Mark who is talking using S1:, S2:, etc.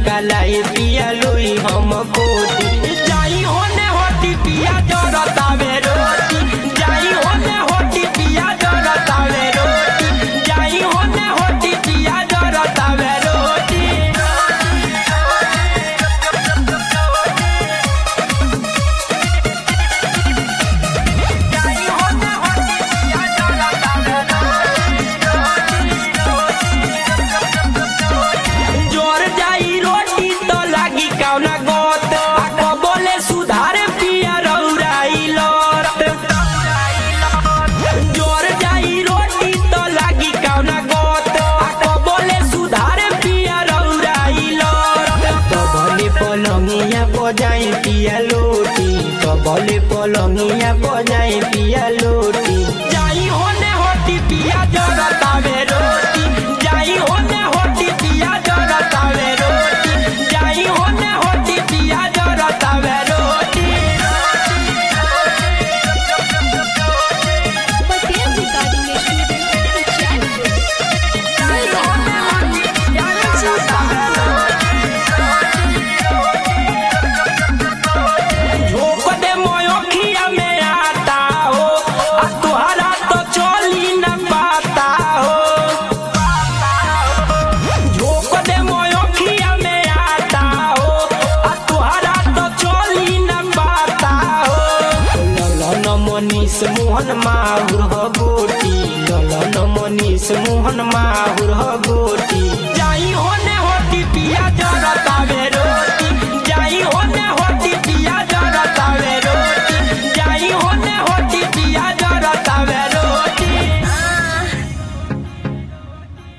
S1: कलाई पिया लोई हम कोटी जाई होने होती पिया जरतावे रोटी जाई होने होती पिया जरतावे रोटी जाई होने होती पिया जरतावे रोटी जाई होने होती पिया जरतावे जोर जाई रोटी तो लागी कौना गोत आ बोले सुधार पिया रौराई लोट जोर जाई रोटी तो लागी कौना गोत आ बोले सुधार पिया रौराई लोट तो भले पलंगिया बजाई पिया लोटी तो भले पलंगिया बजाई पिया लोटी जाई होने होती पिया जरतावे रोटी जाई होने होती पिया जरतावे रोटी जाई होने होती पिया जरतावे रोटी
S2: Patel's Recording Studio, Chennai.
S1: जाई होने होती पिया जरतावे झोंक दे मोयोखिया में आता हो आ तुहरा तो चोली न पाता हो झोंक दे मोयोखिया में आता हो आ तुहरा तो चोली न पाता हो ललन मनीष मोहन माहुर हो गोटी ललन मनीष मोहन माहुर हो गोटी जाई होने होती पिया जरतावे